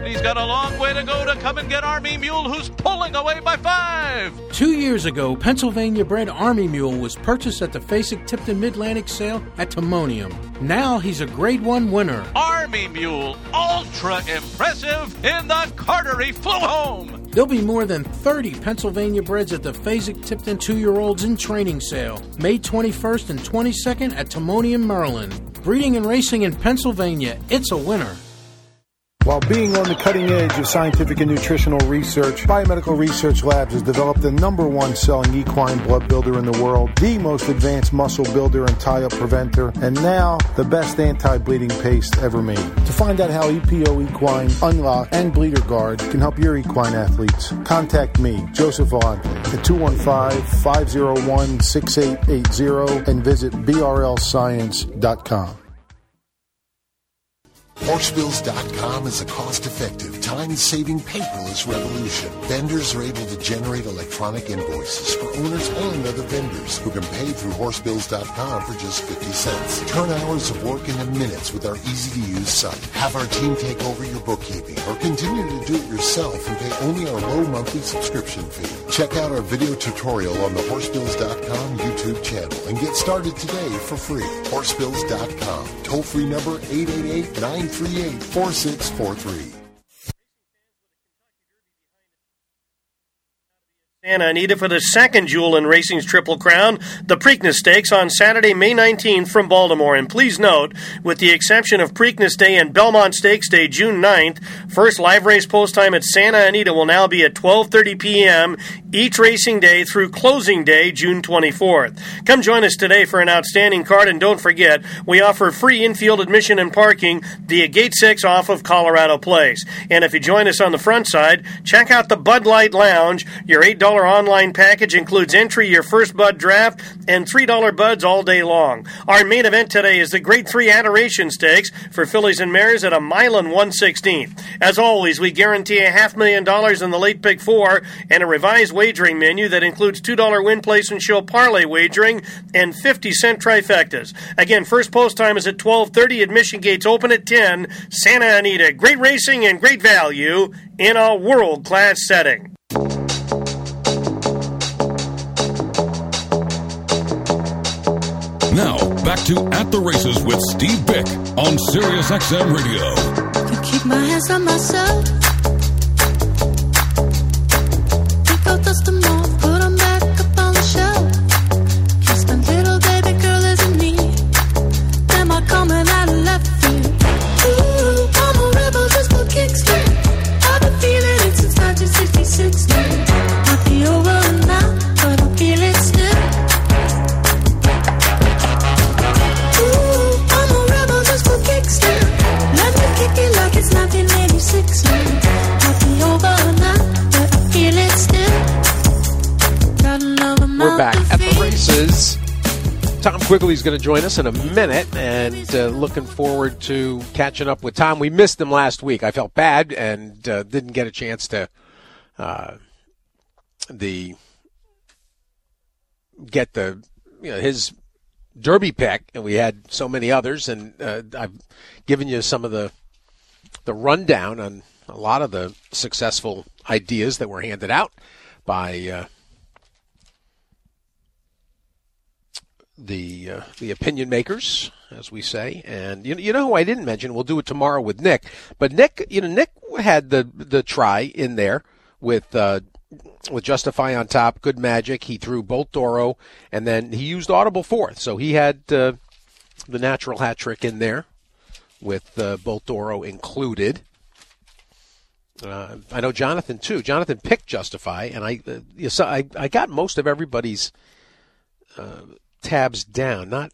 he's got a long way to go to come and get Army Mule, who's pulling away by 5. 2 years ago, Pennsylvania-bred Army Mule was purchased at the Fasig-Tipton Mid-Atlantic sale at Timonium. Now he's a Grade 1 winner. Army Mule, ultra impressive in the Carter. He flew home. There'll be more than 30 Pennsylvania breds at the Fasig-Tipton 2-year-olds in training sale, May 21st and 22nd at Timonium, Maryland. Breeding and racing in Pennsylvania, it's a winner. While being on the cutting edge of scientific and nutritional research, Biomedical Research Labs has developed the #1 selling equine blood builder in the world, the most advanced muscle builder and tie-up preventer, and now the best anti-bleeding paste ever made. To find out how EPO Equine, Unlock, and Bleeder Guard can help your equine athletes, contact me, Joseph Vaughn, at 215-501-6880 and visit brlscience.com. Horsebills.com is a cost-effective, time-saving, paperless revolution. Vendors are able to generate electronic invoices for owners and other vendors who can pay through Horsebills.com for just 50 cents. Turn hours of work into minutes with our easy-to-use site. Have our team take over your bookkeeping or continue to do it yourself and pay only our low monthly subscription fee. Check out our video tutorial on the Horsebills.com YouTube channel and get started today for free. Horsebills.com. Toll-free number 888-938-4643. Santa Anita for the second jewel in racing's Triple Crown, the Preakness Stakes on Saturday, May 19th from Baltimore. And please note, with the exception of Preakness Day and Belmont Stakes Day, June 9th, first live race post time at Santa Anita will now be at 12:30 p.m. each racing day through closing day, June 24th. Come join us today for an outstanding card, and don't forget, we offer free infield admission and parking via Gate 6 off of Colorado Place. And if you join us on the front side, check out the Bud Light Lounge. Your $8 online package includes entry, your first Bud draft, and $3 Buds all day long. Our main event today is the Grade 3 Adoration Stakes for fillies and mares at a mile and 1/16. As always, we guarantee $500,000 in the late pick 4 and a revised wagering menu that includes $2 win, place, and show parlay wagering and 50-cent trifectas. Again, first post time is at 12:30. Admission gates open at 10. Santa Anita. Great racing and great value in a world-class setting. Now, back to At the Races with Steve Bick on Sirius XM Radio. To keep my hands on myself, pick out dust them off, put them back up on the shelf. Kiss my little baby girl isn't me. Am I coming out of left field? Ooh, I'm a rebel just for kicks. I've been feeling it since 1966. Might be over now, but I feel it still. Like it's 1986. Might be over now, but I feel it still. We're back at the races. Tom Quigley's going to join us in a minute, and looking forward to catching up with Tom. We missed him last week. I felt bad and didn't get a chance to get his Derby pick, and we had so many others, and I've given you some of the rundown on a lot of the successful ideas that were handed out by the opinion makers, as we say. And you know who I didn't mention? We'll do it tomorrow with Nick. But Nick had the try in there with Justify on top, Good Magic. He threw Bolt Doro, and then he used Audible Fourth. So he had the natural hat trick in there with Bolt Doro included. I know Jonathan, too. Jonathan picked Justify, and I got most of everybody's tabs down. Not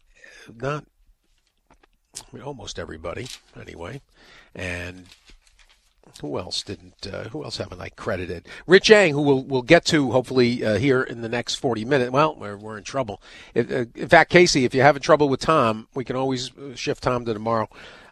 almost everybody, anyway. And who else haven't I credited? Rich Yang, who we'll get to hopefully here in the next 40 minutes. Well, we're in trouble. In fact, Casey, if you're having trouble with Tom, we can always shift Tom to tomorrow.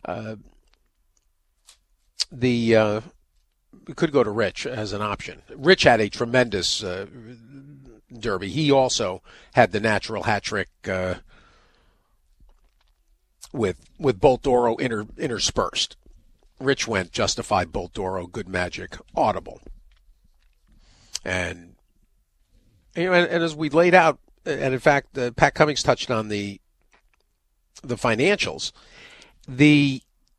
We could go to Rich as an option. Rich had a tremendous Derby. He also had the natural hat trick with Bolt Doro interspersed. Rich went Justify, Bolt Doro, Good Magic, Audible. And as we laid out, and in fact, Pat Cummings touched on the financials, the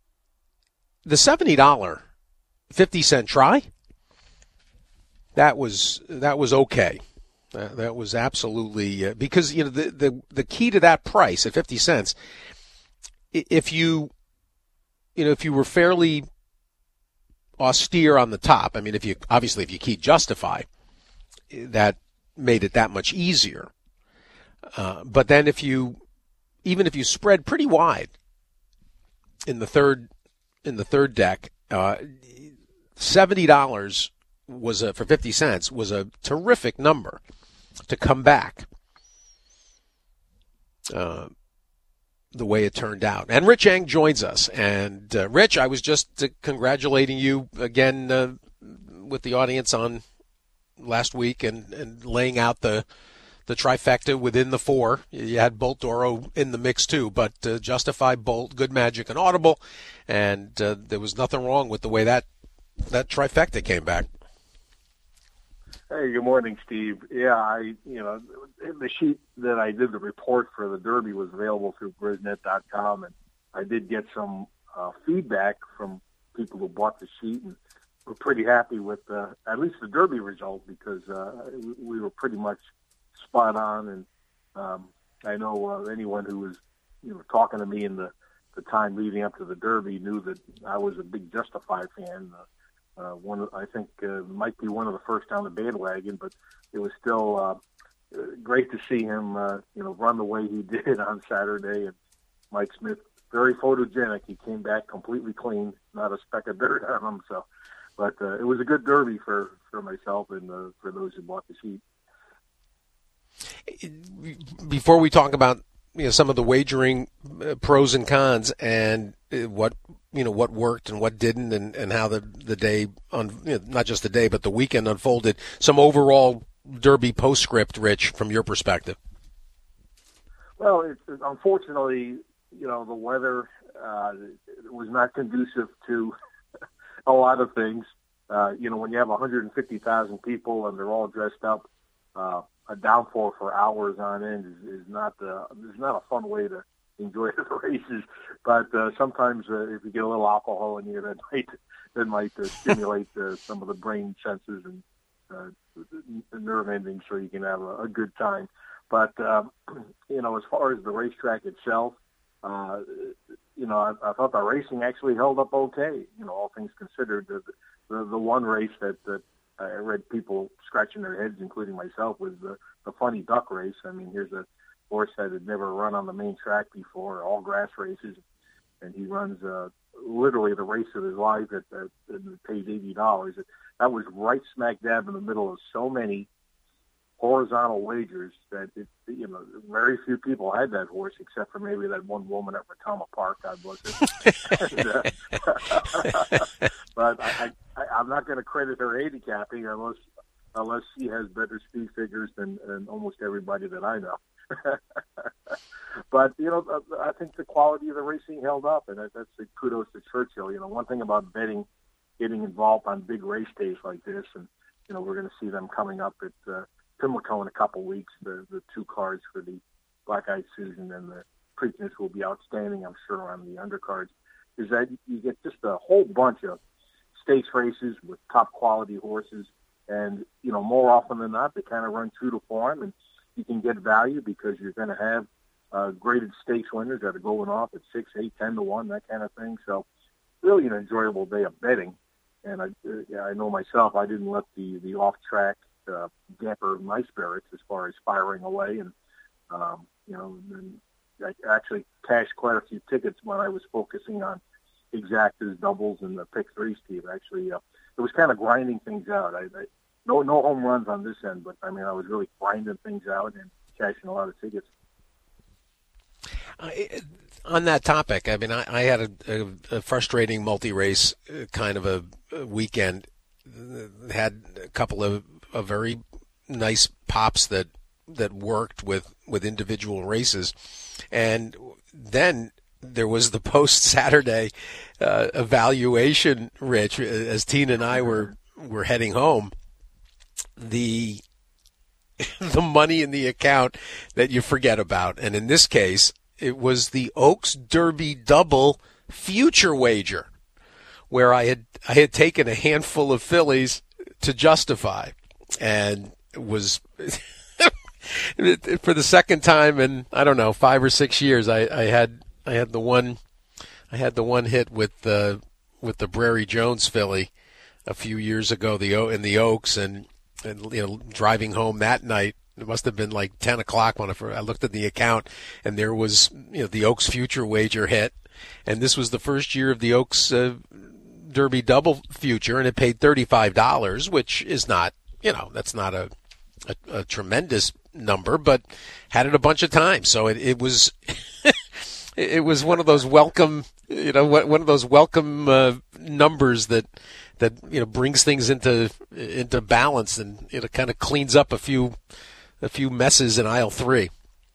$70 50-cent try, that was okay. That was absolutely because the key to that price at 50 cents, if you were fairly austere on the top, I mean, if you keyed Justify, that made it that much easier. But then even if you spread pretty wide in the third deck, $70 was for 50 cents was a terrific number to come back. The way it turned out. And Rich Eng joins us. And Rich, I was just congratulating you again with the audience on last week and laying out the trifecta within the four. You had Bolt Doro in the mix too, but Justify, Bolt, Good Magic, and Audible. And there was nothing wrong with the way that trifecta came back. Hey, good morning, Steve. Yeah, the sheet that I did the report for the Derby was available through Brisnet.com, and I did get some feedback from people who bought the sheet and were pretty happy with at least the Derby result because we were pretty much spot on. And I know anyone who was talking to me in the time leading up to the Derby knew that I was a big Justify fan. I think might be one of the first on the bandwagon, but it was still great to see him, run the way he did on Saturday. And Mike Smith, very photogenic. He came back completely clean, not a speck of dirt on him. So, but it was a good Derby for myself and for those who bought the sheet. Before we talk about some of the wagering pros and cons and what worked and what didn't and how the day not just the day but the weekend unfolded, some overall Derby postscript, Rich, from your perspective. Well, unfortunately, the weather was not conducive to a lot of things. When you have 150,000 people and they're all dressed up, a downpour for hours on end is not a fun way to enjoy the races. But sometimes if you get a little alcohol in you, that might stimulate some of the brain senses and the nerve endings, so you can have a good time. But as far as the racetrack itself, I thought the racing actually held up okay. All things considered, the one race that I read people scratching their heads, including myself, was the Funny Duck race. I mean, here's a horse that had never run on the main track before, all grass races, and he runs literally the race of his life at pays $80. That was right smack dab in the middle of so many horizontal wagers that very few people had that horse except for maybe that one woman at Retama Park, God bless her. But I'm not going to credit her handicapping unless she has better speed figures than almost everybody that I know. But I think the quality of the racing held up, and that's a kudos to Churchill. One thing about betting, getting involved on big race days like this, and we're going to see them coming up at Pimlico in a couple weeks. The two cards for the Black Eyed Susan and the Preakness will be outstanding, I'm sure, on the undercards. Is that you get just a whole bunch of stakes races with top quality horses, and more often than not, they kind of run true to form, and you can get value because you're going to have graded stakes winners that are going off at 6, 8, 10 to 1, that kind of thing. So really an enjoyable day of betting. And I know myself, I didn't let the off-track damper my spirits as far as firing away. And, and I actually cashed quite a few tickets when I was focusing on exactas, doubles, and the pick three, Steve. Actually, it was kind of grinding things out. No home runs on this end, but I was really grinding things out and cashing a lot of tickets. On that topic, I had a frustrating multi-race kind of a weekend. Had a couple of very nice pops that worked with individual races, and then there was the post-Saturday evaluation, Rich, as Tina and I were heading home. The money in the account that you forget about. And in this case, it was the Oaks Derby Double future wager, where I had taken a handful of fillies to justify, and was for the second time in, I don't know, 5 or 6 years, I had the one hit with the Brary Jones filly a few years ago, in the Oaks, and driving home that night, it must have been like 10 o'clock when I looked at the account, and there was the Oaks future wager hit, and this was the first year of the Oaks Derby Double future, and it paid $35, which is not, that's not a tremendous number, but had it a bunch of times, so it was it was one of those welcome numbers that brings things into balance, and it kind of cleans up a few messes in aisle 3.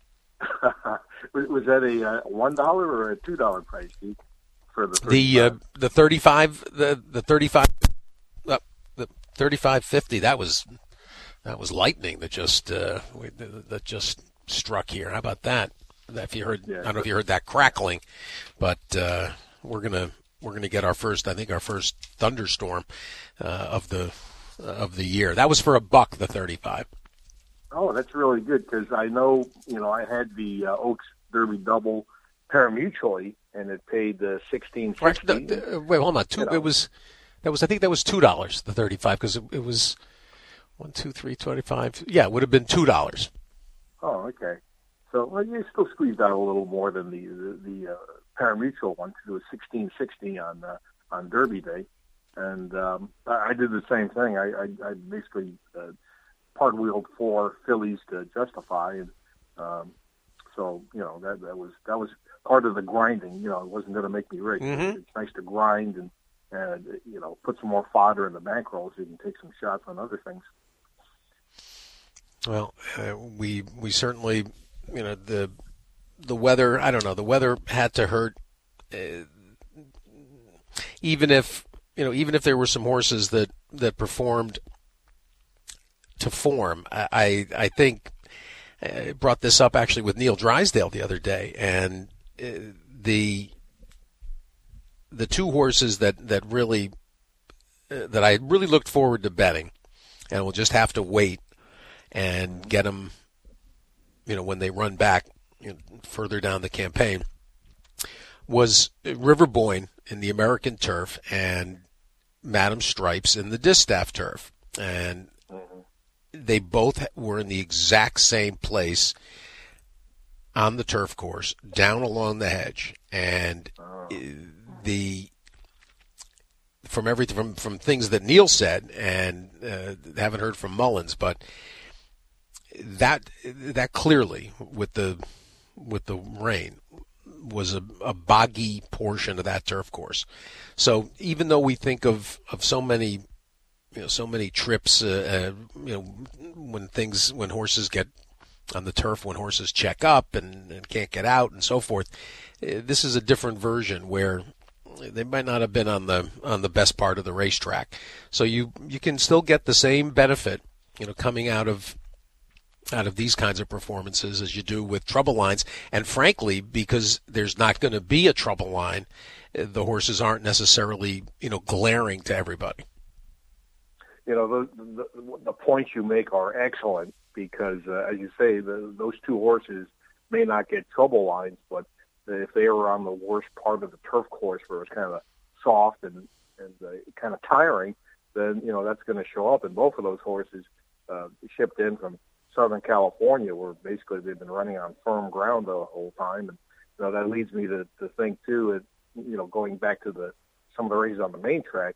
Was that a $1 or a $2 price, Steve, for the 35? The 35 the 35 the 35.50? That was lightning that just struck here. How about that? If you heard, I don't know if you heard that crackling, but we're gonna get our first thunderstorm of the year. That was for $1, the 35. Oh, that's really good, because I know, I had the Oaks Derby Double pari-mutuel, and it paid $16.60. Wait, hold on. I think that was $2, the 35, because it was 1, 2, 3, 25. Yeah, it would have been $2. Oh, okay. So you still squeezed out a little more than the pari-mutuel one, because it was $16.60 on Derby Day, and I did the same thing. I basically part-wheeled 4 fillies to justify, and so that was part of the grinding. It wasn't going to make me rich. Mm-hmm. It's nice to grind and put some more fodder in the bankroll so you can take some shots on other things. Well, we certainly, the weather. I don't know. The weather had to hurt, even if there were some horses that performed to form. I think I brought this up actually with Neil Drysdale the other day, and the 2 horses that I really looked forward to betting, and we'll just have to wait and get them, when they run back further down the campaign, was River Boyne in the American Turf and Madam Stripes in the Distaff Turf, and they both were in the exact same place on the turf course, down along the hedge, and from things that Neil said, and haven't heard from Mullins, but that clearly with the rain was a boggy portion of that turf course. So even though we think of so many trips, when horses get on the turf, when horses check up and can't get out and so forth, this is a different version where they might not have been on the best part of the racetrack. So you can still get the same benefit, coming out of these kinds of performances as you do with trouble lines. And frankly, because there's not going to be a trouble line, the horses aren't necessarily, glaring to everybody. The points you make are excellent, because, as you say, those 2 horses may not get trouble lines, but if they were on the worst part of the turf course where it's kind of soft and kind of tiring, then, that's going to show up. And both of those horses shipped in from Southern California, where basically they've been running on firm ground the whole time. And that leads me to think, too, going back to some of the races on the main track,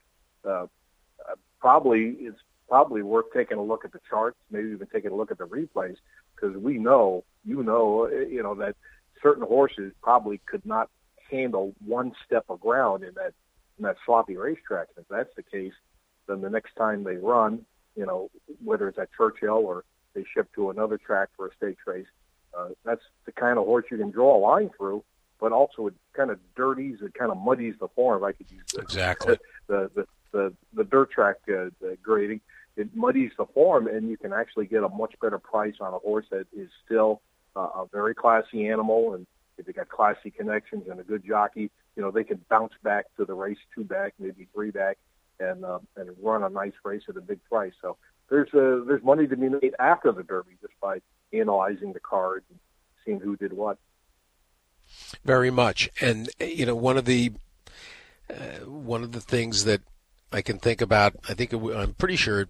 it's probably worth taking a look at the charts, maybe even taking a look at the replays, because we know, that certain horses probably could not handle one step of ground in that sloppy racetrack. And if that's the case, then the next time they run, whether it's at Churchill or they ship to another track for a stakes race, that's the kind of horse you can draw a line through. but also it kind of dirties, it kind of muddies the form. I could use exactly the dirt track grading. It muddies the form, and you can actually get a much better price on a horse that is still a very classy animal. And if they got classy connections and a good jockey, they can bounce back to the race 2 back, maybe 3 back, and run a nice race at a big price. So there's money to be made after the Derby just by analyzing the card and seeing who did what. Very much. And one of the things that I can think about, I'm pretty sure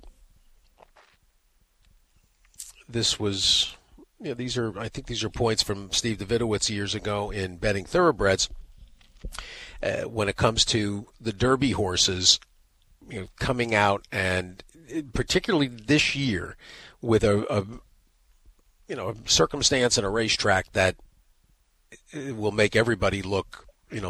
this was, these are points from Steve Davidowitz years ago in Betting Thoroughbreds. When it comes to the Derby horses, coming out, and particularly this year with a circumstance and a racetrack that will make everybody look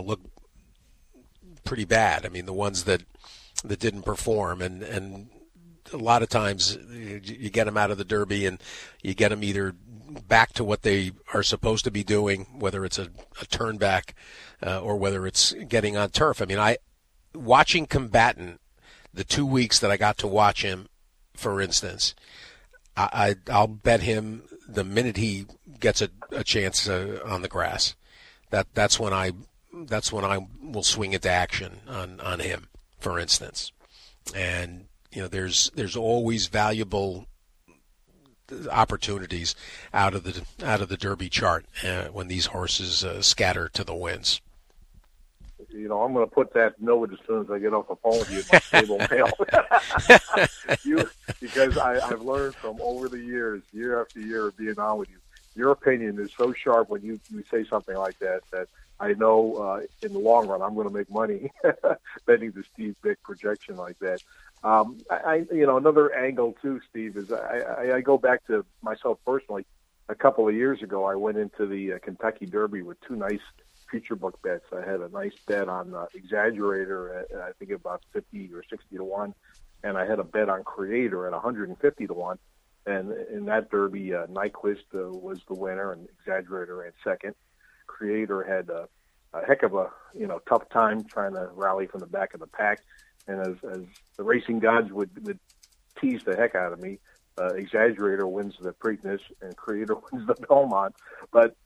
pretty bad. I mean, the ones that didn't perform, and a lot of times you get them out of the Derby and you get them either back to what they are supposed to be doing, whether it's a turn back or whether it's getting on turf. I mean, watching Combatant, the 2 weeks that I got to watch him, for instance, I'll bet him the minute he gets a chance on the grass, that's when I will swing into action on him, for instance. And there's always valuable opportunities out of the Derby chart when these horses scatter to the winds. I'm going to put that note as soon as I get off the phone with you in my stable mail. Because I've learned from over the years, year after year of being on with you, your opinion is so sharp when you say something like that I know in the long run I'm going to make money betting the Steve Bick projection like that. Another angle too, Steve, is I go back to myself personally. A couple of years ago, I went into the Kentucky Derby with 2 nice future book bets. I had a nice bet on Exaggerator at I think about 50 or 60 to 1, and I had a bet on Creator at 150 to 1. And in that Derby, Nyquist was the winner, and Exaggerator ran second. Creator had a heck of a tough time trying to rally from the back of the pack, and as the racing gods would tease the heck out of me, Exaggerator wins the Preakness and Creator wins the Belmont. But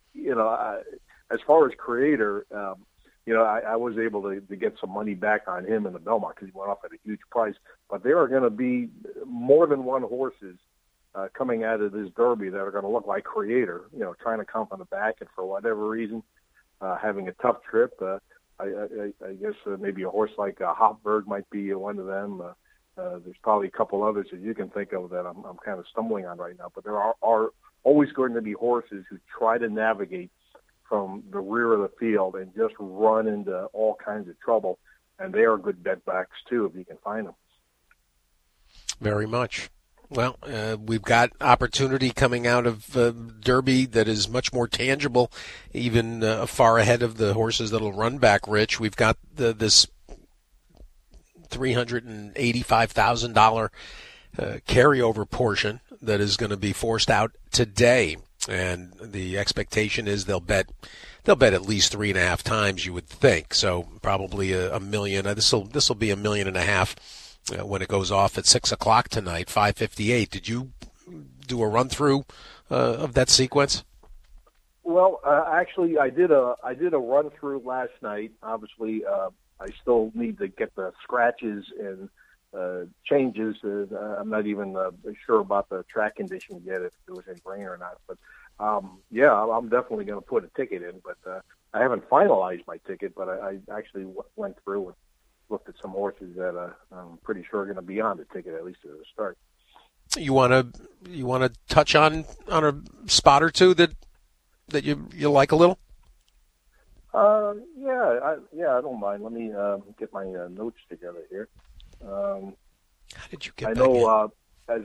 as far as Creator, I was able to get some money back on him in the Belmont because he went off at a huge price. But there are going to be more than one horses coming out of this Derby that are going to look like Creator, trying to come from the back and for whatever reason having a tough trip. I guess maybe a horse like Hopberg might be one of them. There's probably a couple others that you can think of that I'm kind of stumbling on right now. But there are always going to be horses who try to navigate from the rear of the field and just run into all kinds of trouble. And they are good bet backs, too, if you can find them. Very much. Well, we've got opportunity coming out of Derby that is much more tangible, even far ahead of the horses that'll run back, Rich. We've got this $385,000 carryover portion that is going to be forced out today. And the expectation is they'll bet at least 3.5 times, you would think. So probably a million. This will be $1.5 million when it goes off at 6:00 tonight, 5:58. Did you do a run through of that sequence? Well, actually, I did a run through last night. Obviously, I still need to get the scratches and changes. I'm not even sure about the track condition yet, if it was in rain or not. But yeah, I'm definitely going to put a ticket in. But I haven't finalized my ticket. But I actually went through and looked at some horses that I'm pretty sure are going to be on the ticket, at least at the start. You want to touch on a spot or two that you like a little? Yeah, I don't mind. Let me get my notes together here. How did you get? I know as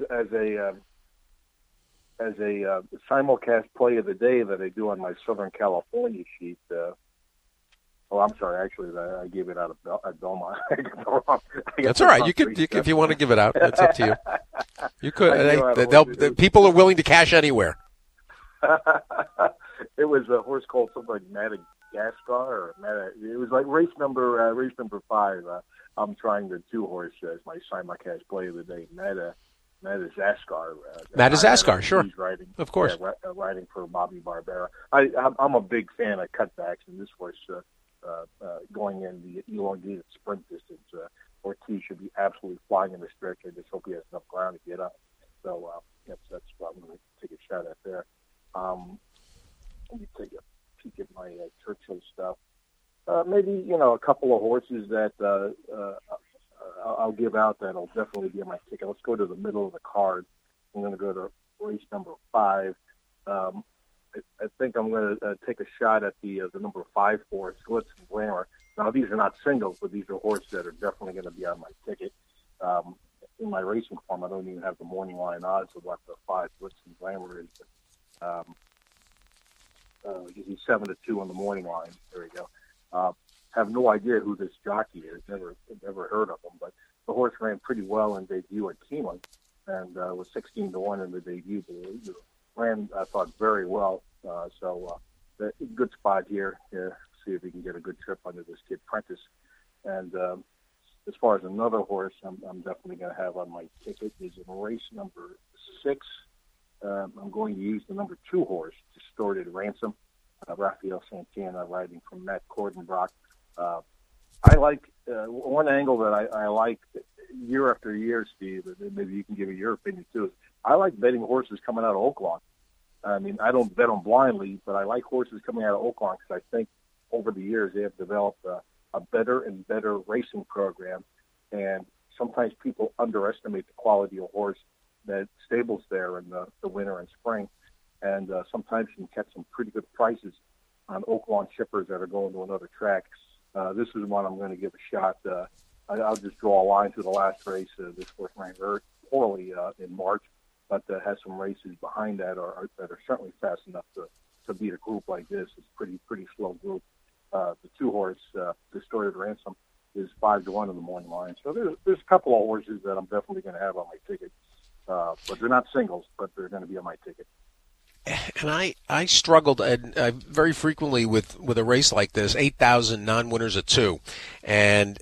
a simulcast play of the day that I do on my Southern California sheet. I'm sorry. Actually, I gave it out at Belmont. That's all right. You could if you want to give it out. It's up to you. You could. People are willing to cash anywhere. It was a horse called something like Madagascar it was like race number 5. I'm trying the 2-horse as my simulcast play of the day. Madagascar. Madagascar, sure. He's riding, of course. Riding for Bobby Barbera. I'm a big fan of cutbacks, and this horse going in the elongated sprint distance. Ortiz should be absolutely flying in the stretch. I just hope he has enough ground to get up. So that's what I'm going to take a shot at there. Let me take a peek at my Churchill stuff. Maybe a couple of horses that I'll give out that'll definitely be on my ticket. Let's go to the middle of the card. I'm going to go to race number 5. I think I'm going to take a shot at the number 5 horse, Glitz and Glamour. Now, these are not singles, but these are horses that are definitely going to be on my ticket. In my racing form, I don't even have the morning line odds of what the 5 Glitz and Glamour is. He's 7-2 on the morning line. There we go. Have no idea who this jockey is. Never heard of him. But the horse ran pretty well in debut at Keeneland and was 16-1 in the debut. But ran, I thought, very well. So good spot here. See if we can get a good trip under this kid Prentice. And as far as another horse, I'm definitely going to have on my ticket is in race number 6. I'm going to use the number 2 horse, Distorted Ransom. Rafael Santana riding from Matt Cordenbrock. I like one angle that I like year after year, Steve, and maybe you can give me your opinion too. I like betting horses coming out of Oaklawn. I mean, I don't bet them blindly, but I like horses coming out of Oaklawn because I think over the years they have developed a better and better racing program. And sometimes people underestimate the quality of horse that stables there in the winter and spring. And sometimes you can catch some pretty good prices on Oaklawn shippers that are going to another track. This is one I'm going to give a shot. I'll just draw a line to the last race. This horse ran very poorly in March, but has some races behind that that are certainly fast enough to beat a group like this. It's pretty slow group. The 2 horse, Distorted Ransom, is 5-1 in the morning line. So there's a couple of horses that I'm definitely going to have on my ticket. But they're not singles, but they're going to be on my ticket. And I struggled very frequently with a race like this, 8,000 non-winners at 2. And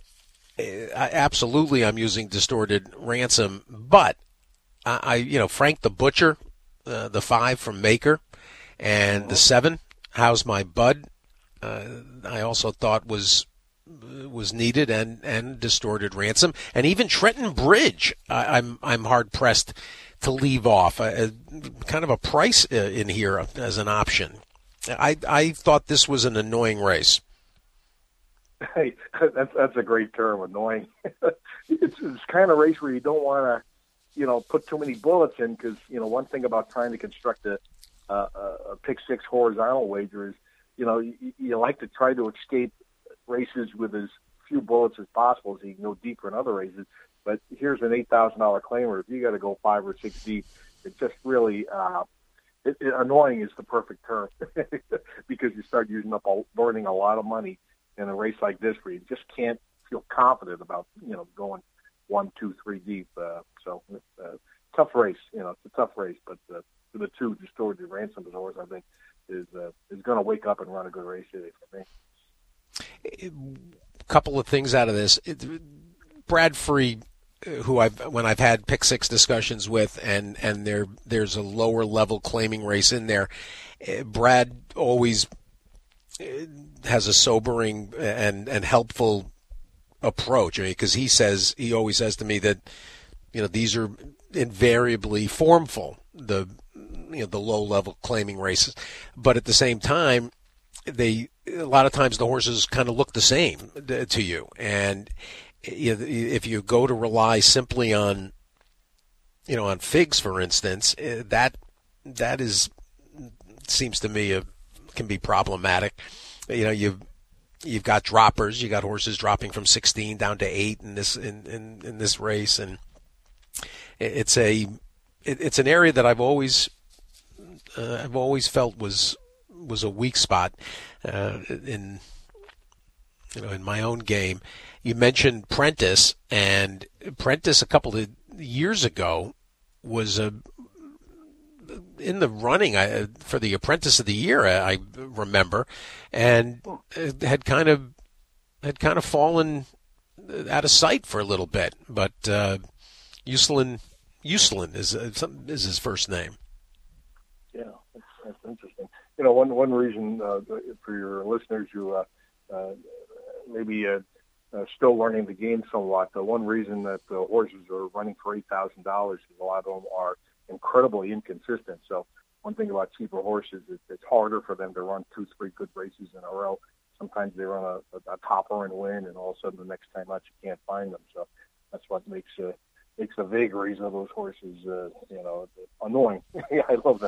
I'm using Distorted Ransom, but Frank the Butcher, the 5 from Maker, and the 7, How's My Bud, I also thought was needed, and Distorted Ransom, and even Trenton Bridge. I'm hard pressed to leave off. Kind of a price in here as an option. I thought this was an annoying race. Hey, that's a great term, annoying. It's kind of race where you don't want to, put too many bullets in because, one thing about trying to construct a pick 6 horizontal wager is, you like to try to escape races with as few bullets as possible so you can go deeper in other races. But here's an $8,000 claimer. If you got to go 5 or 6 deep, it's just really annoying is the perfect term because you start burning a lot of money in a race like this where you just can't feel confident about going 1, 2, 3 deep. So tough race. It's a tough race. But the 2 Distorted Ransom is always, I think, is going to wake up and run a good race today for me. A couple of things out of this. Brad Free, when I've had pick 6 discussions with, and there's a lower level claiming race in there, Brad always has a sobering and helpful approach. Because he always says to me that these are invariably formful, the low level claiming races, but at the same time a lot of times the horses kind of look the same to you, and if you go to rely simply on figs, for instance, that seems to me can be problematic. You've got droppers, you got horses dropping from 16 down to 8 in this race, and it's an area that I've always felt was a weak spot in my own game. You mentioned Prentice, and Prentice a couple of years ago was a in the running for the Apprentice of the Year, I remember, and had kind of fallen out of sight for a little bit. But Uslan is his first name. Yeah, that's interesting. You know, one reason for your listeners who maybe still learning the game somewhat, the one reason that the horses are running for $8,000 is a lot of them are incredibly inconsistent. So one thing about cheaper horses is it's harder for them to run 2-3 good races in a row. Sometimes they run a topper and win, and all of a sudden the next time out you can't find them. So that's what makes the vagaries of those horses, annoying. Yeah, I love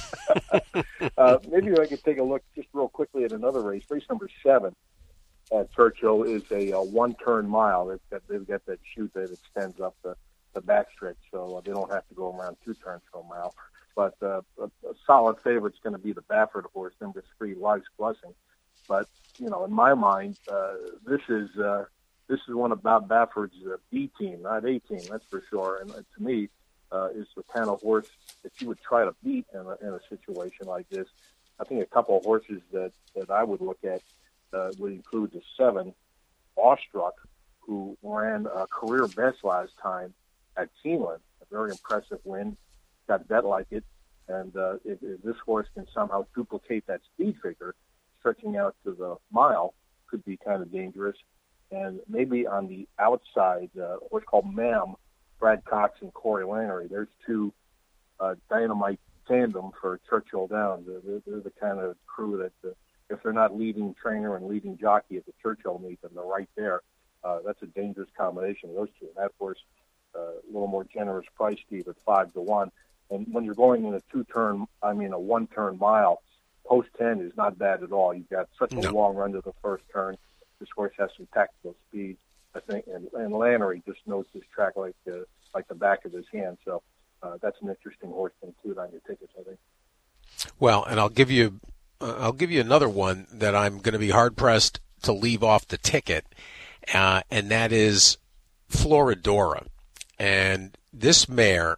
that. Maybe I could take a look just real quickly at another race. Race number 7 at Churchill is a one-turn mile. They've got that chute that extends up the backstretch, so they don't have to go around 2 turns for a mile. But a solid favorite's going to be the Baffert horse, number 3, Life's Blessing. But in my mind, this is one of Bob Baffert's B team, not A team, that's for sure. And to me, is the kind of horse that you would try to beat in a situation like this. I think a couple of horses that I would look at would include the 7, Awestruck, who ran a career best last time at Keeneland, a very impressive win. Got Bet Like It, and if this horse can somehow duplicate that speed figure, stretching out to the mile, could be kind of dangerous. And maybe on the outside, what's called Mam, Brad Cox and Corey Lanery. There's 2 dynamite tandem for Churchill Downs. They're the kind of crew that if they're not leading trainer and leading jockey at the Churchill meet, then they're right there. That's a dangerous combination of those 2. And that horse, a little more generous price, Steve, at 5-1. And when you're going in a one-turn mile, post 10 is not bad at all. You've got such a long run to the first turn. This horse has some tactical speed, I think, and Lanery just knows this track like the back of his hand. So that's an interesting horse to include on your tickets, I think. Well, and I'll give you another one that I'm going to be hard pressed to leave off the ticket, and that is Floridora. And this mare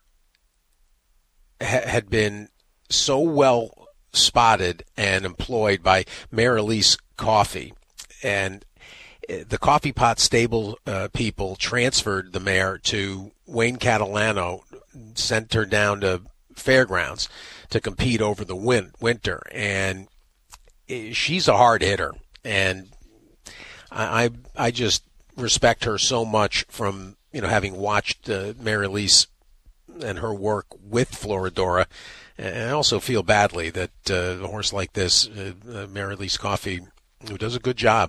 had been so well spotted and employed by Mare Elise Coffey, and the Coffee Pot stable people transferred the mare to Wayne Catalano, sent her down to Fairgrounds to compete over the winter, and she's a hard hitter, and I just respect her so much from having watched Mare Elise and her work with Floridora. And I also feel badly that a horse like this, Mare Elise Coffey, who does a good job,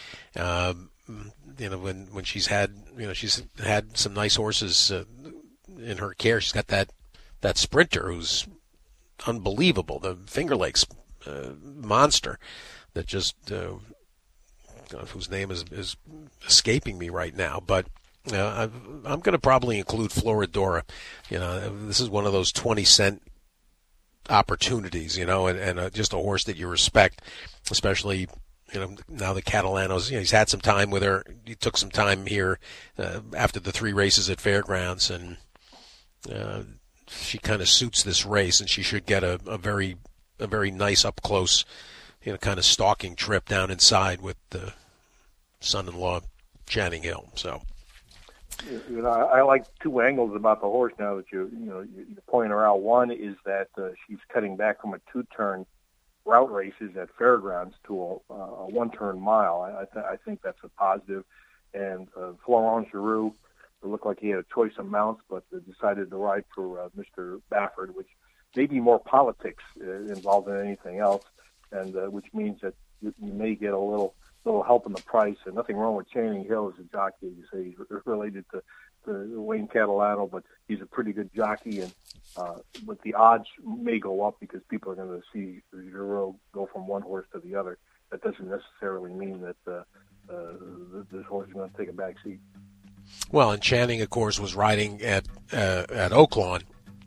when she's had some nice horses in her care. She's got that sprinter who's unbelievable, the Finger Lakes monster that just whose name is escaping me right now, but I'm going to probably include Floridora. This is one of those 20-cent opportunities, and just a horse that you respect, especially now the Catalanos. He's had some time with her. He took some time here after the 3 races at Fairgrounds, and she kind of suits this race, and she should get a very nice up close, kind of stalking trip down inside with the son-in-law Channing Hill. So. I like 2 angles about the horse now that you're pointing her out. One is that she's cutting back from a 2-turn route races at Fairgrounds to a 1-turn mile. I think that's a positive. And Florent Giroux, it looked like he had a choice of mounts, but decided to ride for Mr. Baffert, which may be more politics involved than anything else, and which means that you may get a little help in the price. And nothing wrong with Channing Hill as a jockey. You say he's related to Wayne Catalano, but he's a pretty good jockey, and but the odds may go up because people are going to see Giroux go from one horse to the other. That doesn't necessarily mean that this horse is going to take a back seat. Well, and Channing, of course, was riding at Oaklawn,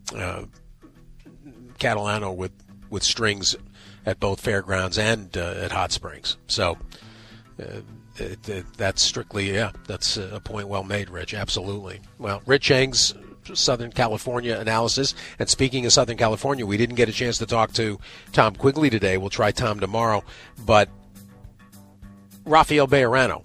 Catalano with strings at both Fairgrounds and at Hot Springs. So that's strictly, that's a point well made, Rich. Absolutely. Well, Rich Eng's Southern California analysis. And speaking of Southern California, we didn't get a chance to talk to Tom Quigley today. We'll try Tom tomorrow. But Rafael Bejarano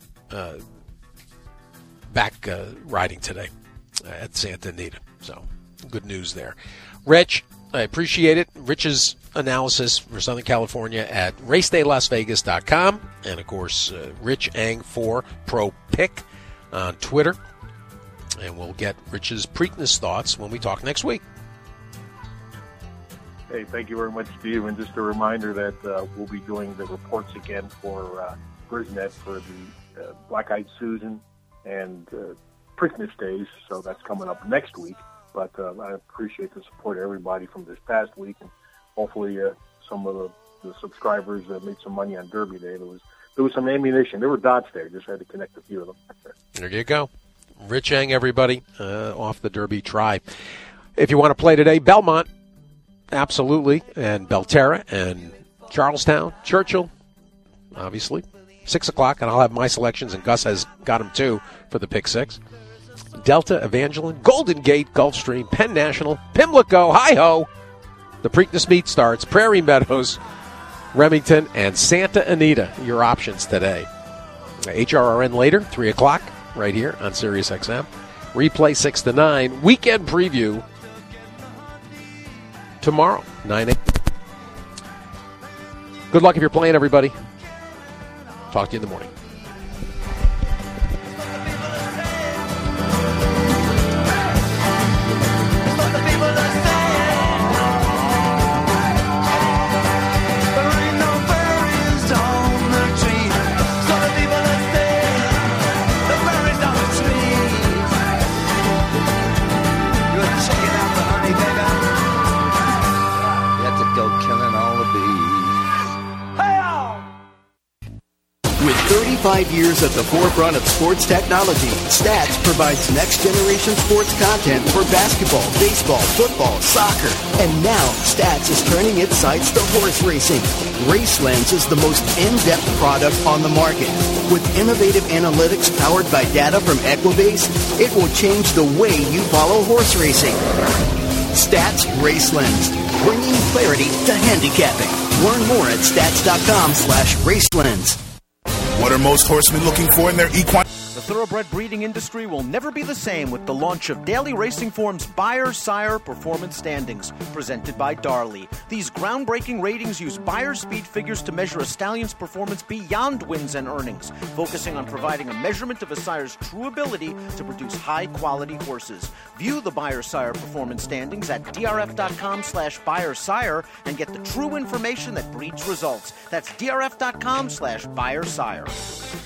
back riding today at Santa Anita. So good news there. Rich, I appreciate it. Rich's analysis for Southern California at racedaylasvegas.com. And, of course, Rich Ang4 Pro Pick on Twitter. And we'll get Rich's Preakness thoughts when we talk next week. Hey, thank you very much, Steve. And just a reminder that we'll be doing the reports again for Brisnet for the Black Eyed Susan and Preakness Days. So that's coming up next week. But I appreciate the support of everybody from this past week. And hopefully some of the subscribers made some money on Derby Day. There was some ammunition. There were dots there. Just had to connect a few of them. There you go. Rich Ang, everybody, off the Derby try. If you want to play today, Belmont, absolutely, and Belterra, and Charlestown, Churchill, obviously, 6 o'clock, and I'll have my selections, and Gus has got them too for the Pick Six. Delta, Evangeline, Golden Gate, Gulfstream, Penn National, Pimlico, Hi-Ho. The Preakness meet starts, Prairie Meadows, Remington, and Santa Anita, your options today. HRRN later, 3 o'clock, right here on Sirius XM. Replay 6 to 9. Weekend preview tomorrow, 9 a.m. Good luck if you're playing, everybody. Talk to you in the morning. With 35 years at the forefront of sports technology, Stats provides next-generation sports content for basketball, baseball, football, soccer. And now, Stats is turning its sights to horse racing. RaceLens is the most in-depth product on the market. With innovative analytics powered by data from Equibase, it will change the way you follow horse racing. Stats RaceLens, bringing clarity to handicapping. Learn more at stats.com/RaceLens. What are most horsemen looking for in their equine? The thoroughbred breeding industry will never be the same with the launch of Daily Racing Form's Beyer Sire Performance Standings, presented by Darley. These groundbreaking ratings use Beyer speed figures to measure a stallion's performance beyond wins and earnings, focusing on providing a measurement of a sire's true ability to produce high-quality horses. View the Beyer Sire Performance Standings at drf.com/Beyer Sire and get the true information that breeds results. That's drf.com/Beyer Sire.